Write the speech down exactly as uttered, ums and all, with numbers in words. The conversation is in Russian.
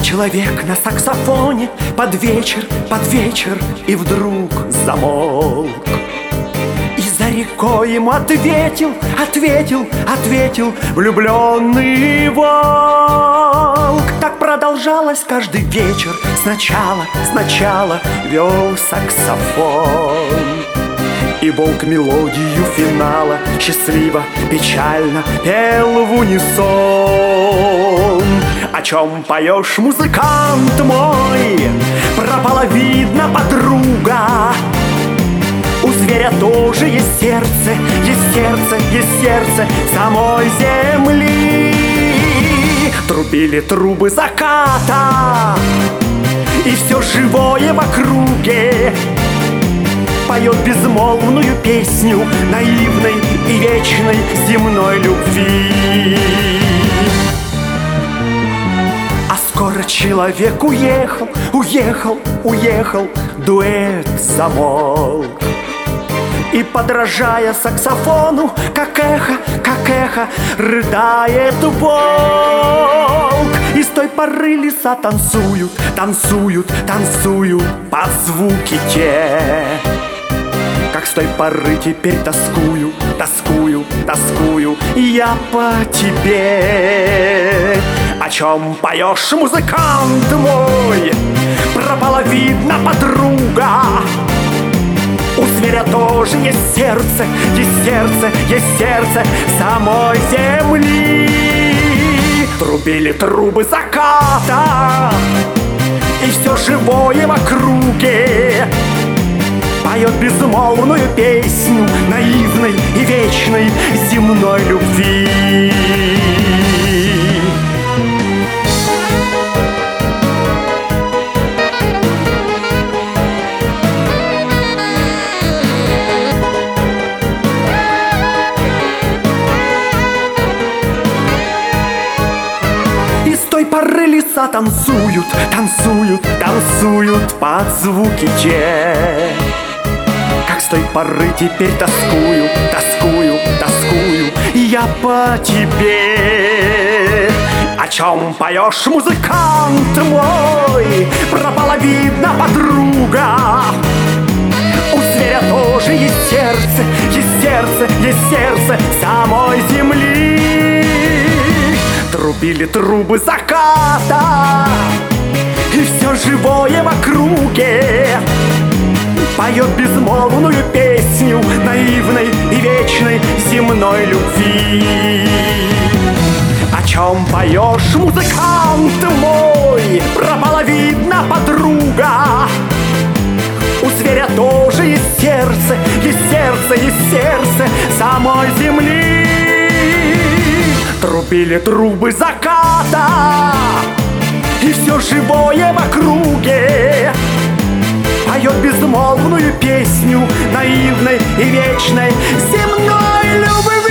Человек на саксофоне под вечер, под вечер, и вдруг замолк. И за рекой ему ответил, ответил, ответил влюбленный волк. Так продолжалось каждый вечер. Сначала, сначала вел саксофон, и волк мелодию финала счастливо, печально пел в унисон. О чем поешь, музыкант мой? Пропала, видно, подруга. У зверя тоже есть сердце, есть сердце, есть сердце самой земли. Трубили трубы заката, и все живое в округе поет безмолвную песню наивной и вечной земной любви. А скоро человек уехал, уехал, уехал, дуэт замолк. И, подражая саксофону, как эхо, как эхо, рыдает волк. И с той поры леса танцуют, танцуют, танцуют под звуки те. Как с той поры теперь тоскую, тоскую, тоскую я по тебе. О чем поешь, музыкант мой? Пропала, видно, подруга. У зверя тоже есть сердце, есть сердце, есть сердце самой земли. Трубили трубы заката, и все живое в округе поет безмолвную песню наивной и вечной земной любви. И с той поры леса танцуют, танцуют, танцуют под звуки те. Как с той поры теперь тоскую, тоскую, тоскую я по тебе. О чем поешь, музыкант мой? Пропала, видно, подруга. У зверя тоже есть сердце, есть сердце, есть сердце самой земли. Трубили трубы заката, и все живое в округе поет безмолвную песню наивной и вечной земной любви. О чем поешь, музыкант мой? Пропала, видно, подруга. У зверя тоже есть сердце, есть сердце, есть сердце самой земли. Трубили трубы заката, и все живое в округе поет безмолвную песню наивной и вечной земной любви.